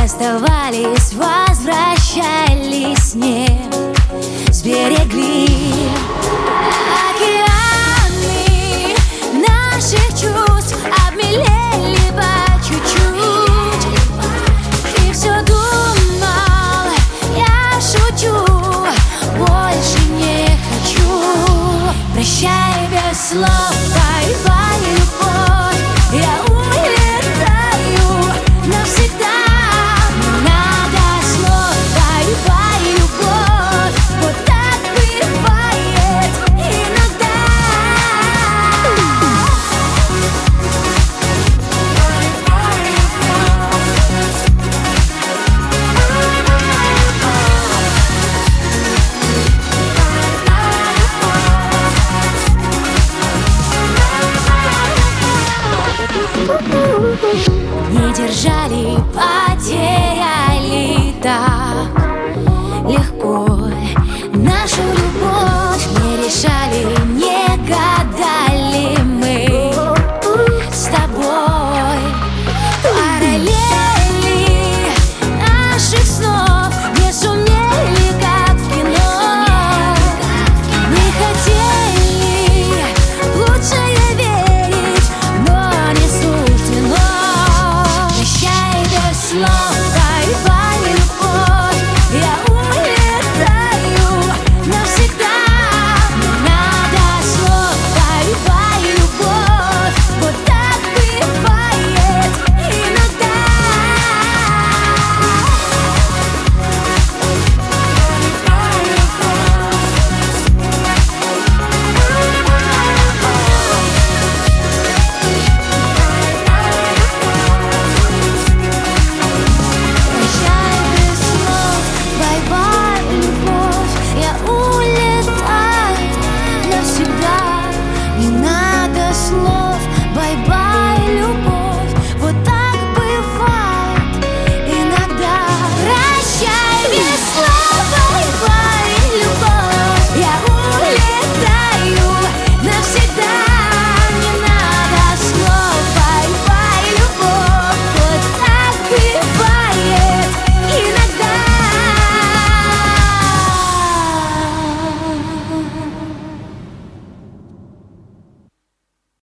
расставались, возвращались, не сберегли. Океаны наших чувств обмелели по чуть-чуть. Ты все думал, я шучу, больше не хочу. Прощай без слов, бай-бай, любовь, я улетаю навсегда. Не надо слов, бай-бай, любовь, вот так бывает иногда. Не держали, потеряли так легко нашу любовь.